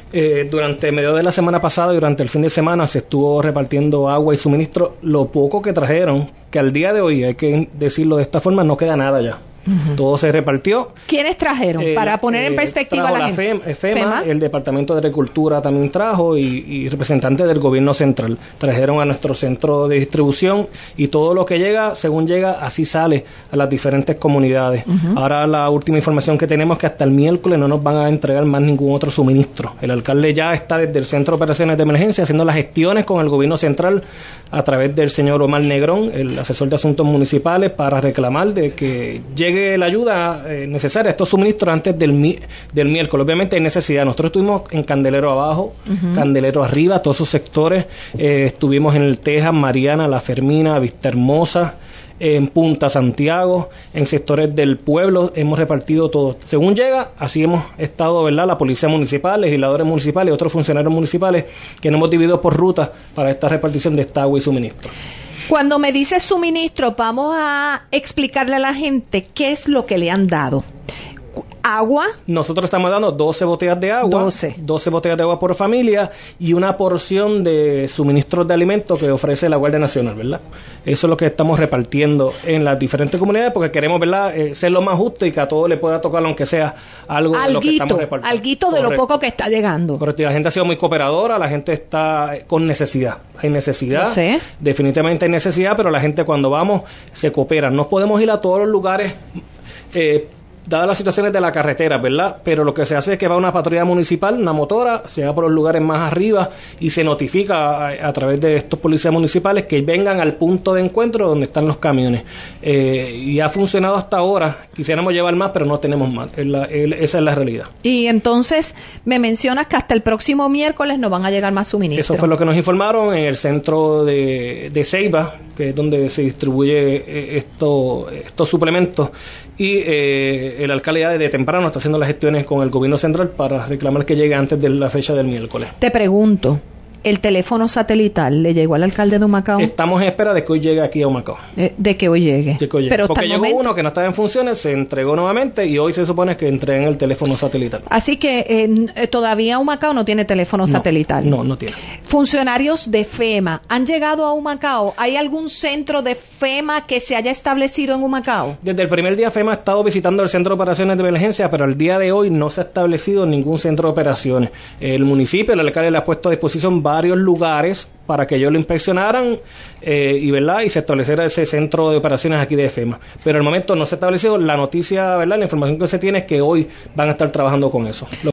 Durante medio de la semana pasada y durante el fin de semana se estuvo repartiendo agua y suministro. Lo poco que trajeron, que al día de hoy, hay que decirlo de esta forma, no queda nada ya. Todo se repartió. ¿Quiénes trajeron? Para poner en perspectiva a la gente. FEMA, el Departamento de Agricultura también trajo y representantes del gobierno central. Trajeron a nuestro centro de distribución y todo lo que llega, según llega, así sale a las diferentes comunidades. Ahora la última información que tenemos es que hasta el miércoles no nos van a entregar más ningún otro suministro. El alcalde ya está desde el Centro de Operaciones de Emergencia haciendo las gestiones con el gobierno central a través del señor Omar Negrón, el asesor de asuntos municipales, para reclamar de que llegue la ayuda necesaria, estos suministros antes del miércoles. Obviamente hay necesidad. Nosotros estuvimos en Candelero abajo, Candelero arriba, todos esos sectores. Estuvimos en el Tejas, Mariana, La Fermina, Vista Hermosa, en Punta Santiago, en sectores del pueblo. Hemos repartido todo. Según llega, así hemos estado, ¿verdad? La policía municipal, legisladores municipales y otros funcionarios municipales que nos hemos dividido por rutas para esta repartición de esta agua y suministro. Cuando me dice suministro, vamos a explicarle a la gente qué es lo que le han dado. Agua. Nosotros estamos dando 12 botellas de agua. 12 botellas de agua por familia y una porción de suministros de alimentos que ofrece la Guardia Nacional, ¿verdad? Eso es lo que estamos repartiendo en las diferentes comunidades porque queremos, ¿verdad?, ser lo más justo y que a todos le pueda tocar, aunque sea algo de lo que estamos repartiendo. Alguito de lo poco que está llegando. Correcto. Y la gente ha sido muy cooperadora, la gente está con necesidad. Hay necesidad. Definitivamente hay necesidad, pero la gente cuando vamos se coopera. No podemos ir a todos los lugares dadas las situaciones de la carretera, ¿verdad? Pero lo que se hace es que va una patrulla municipal, una motora, se va por los lugares más arriba y se notifica a través de estos policías municipales que vengan al punto de encuentro donde están los camiones. Y ha funcionado hasta ahora. Quisiéramos llevar más, pero no tenemos más. Esa es la realidad. Y entonces me mencionas que hasta el próximo miércoles nos van a llegar más suministros. Eso fue lo que nos informaron en el centro de Ceiba, que es donde se distribuye estos suplementos. Y el alcalde ya desde temprano está haciendo las gestiones con el gobierno central para reclamar que llegue antes de la fecha del miércoles. Te pregunto, ¿el teléfono satelital le llegó al alcalde de Humacao? Estamos en espera de que hoy llegue aquí a Humacao. De que hoy llegue. Pero porque llegó uno que no estaba en funciones, se entregó nuevamente y hoy se supone que entreguen el teléfono satelital. Así que todavía Humacao no tiene teléfono satelital. No tiene. Funcionarios de FEMA han llegado a Humacao. ¿Hay algún centro de FEMA que se haya establecido en Humacao? Desde el primer día FEMA ha estado visitando el centro de operaciones de emergencia, pero al día de hoy no se ha establecido ningún centro de operaciones. El municipio, el alcalde le ha puesto a disposición varios lugares para que ellos lo inspeccionaran y se estableciera ese centro de operaciones aquí de FEMA. Pero al momento no se ha establecido. La noticia, ¿verdad?, la información que se tiene es que hoy van a estar trabajando con eso.